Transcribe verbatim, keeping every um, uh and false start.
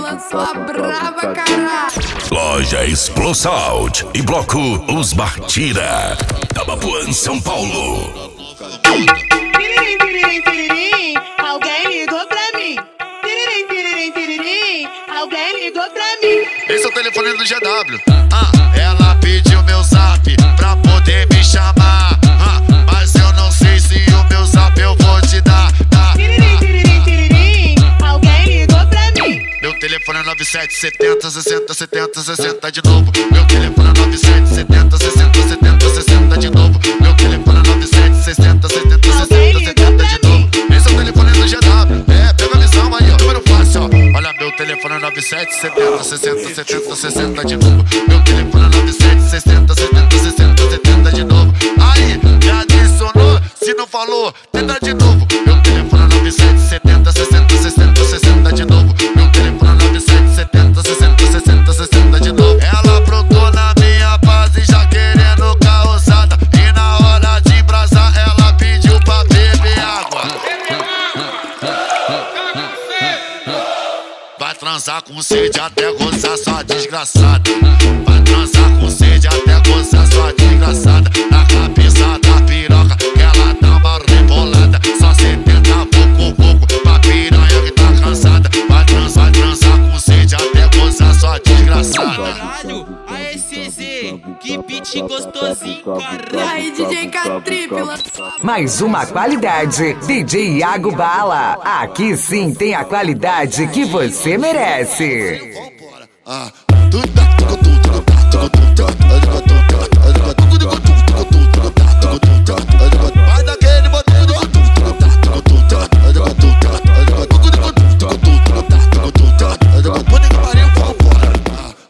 tripla, sua brava, caralho. Loja Explosão e Bloco Os Martira, Tabapuã, São Paulo. Tiririm, tiririm, tiririm, alguém ligou pra mim. Tiririm, tiririm, tiririm, alguém ligou pra mim. Esse é o telefone do G W. Ah, ela pediu meu zap pra poder me chamar. Ah, mas eu não sei se o meu zap eu vou te dar. Ah, Tiririm, tiririm, tiririm, alguém ligou pra mim. meu telefone é nove sete setenta sessenta setenta sessenta de novo. Meu telefone é nove sete setenta sessenta setenta sessenta de novo. Meu telefone é nove sete sessenta setenta sessenta setenta de novo. Esse é o telefone do G W. É, pega a visão aí, ó. Número fácil, ó. Olha, meu telefone é nove sete setenta sessenta setenta sessenta de novo. Meu telefone é nove sete sessenta setenta sessenta setenta de novo. Aí, me adicionou, se não falou, tenta de novo. Meu telefone é nove sete setenta sessenta sessenta sessenta de novo. Meu telefone é nove sete setenta sessenta sessenta sessenta de novo. Ela aprontou na minha base já querendo carroçada. E na hora de brasar ela pediu pra beber água. Vai transar com sede até gozar sua desgraçada. Vai transar com sede até gozar sua desgraçada. Na cabeça da piroca que ela dá uma rebolada. Só setenta pouco pouco pra piranha que tá cansada. Vai transar, vai transar com sede até gozar sua desgraçada. Caralho, a S Z, que beat gostosinho, E caralho. aí, D J K tripla. Mais uma qualidade, D J Iago Bala. Aqui sim tem a qualidade que você merece. Vambora. Ah, tudo, tudo, tudo, tudo, tudo, tudo, tudo, tudo, tudo, tudo, tudo, tudo, tudo, tudo,